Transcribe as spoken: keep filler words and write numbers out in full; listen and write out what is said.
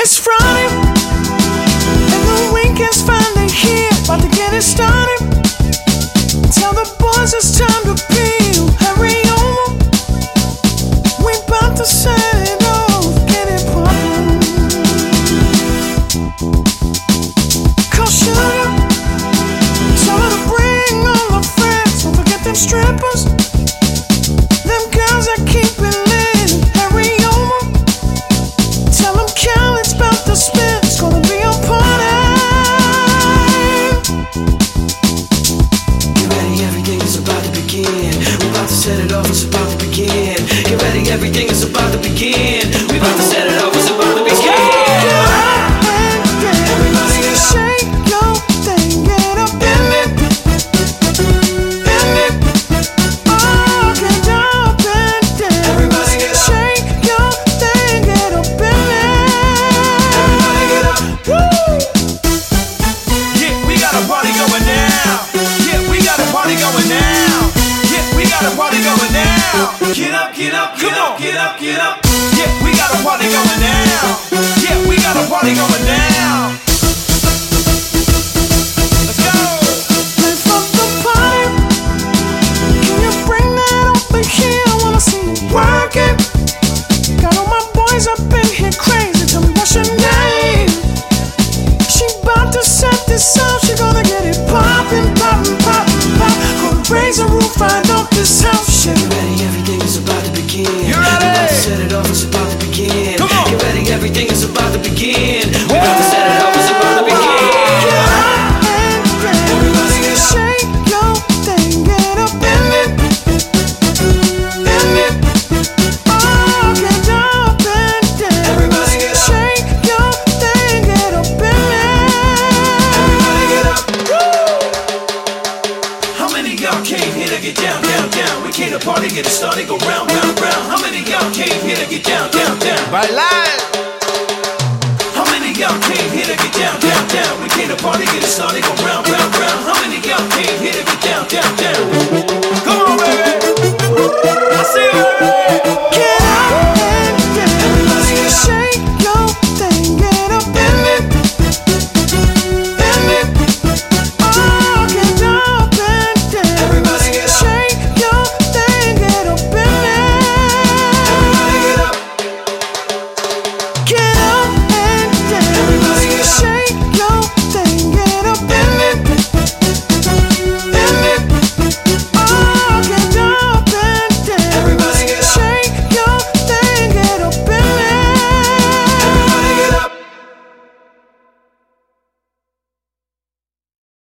It's Friday, and the weekend's finally here. About to get it started. Tell the boys it's time to peel. Hurry over, we about to set it off. Get it poppin'. Call Sugar, tell her to bring all her friends. Don't forget them strippers, them girls that keep it lit. Hurry over, tell them Khaled's about to spin. It's gonna be a party. Get ready, everything is about to begin. We're about to set it off, it's about to begin. Get ready, everything is about to begin. We're about to set it off, it's about to begin. Everybody get up. Shake your thing, get up in it. In it. Oh, get up and dance. Everybody get up. Shake your thing, get up in it. Everybody get up. Woo! Yeah, we got a party going now. Yeah, we got a party going now. Yeah, we got a party going now. Get up, get up, get up, get up, get up. Yeah, we got a party going now. Yeah, we got a party going now. Let's go. Life of the party. Can you bring that over here? I wanna see you work it. Got all my boys up in here crazy. Tell me what's your name. She bout to set this off. She gonna get it poppin', poppin', poppin', pop. Gonna raise the roof right off this house. Shit. Get ready, everything is about to begin. You We're ready? about to set it off, it's about to begin. Come on. Get ready, everything is about to begin. We're about to set it off, it's about to begin. Everybody get up. Shake your thing, get up in it. In it. Oh, get up and dance. Everybody get up. Shake your thing, get up in it. Everybody get up. How many y'all came here to get down, down, down? We came to party, get it started, go round, round, round. How many y'all came here to get down, down, down? Bailar. How many y'all came here to get down, down, down? We came to party, get it started, go round, round, round. How many y'all came here to get down, down, down?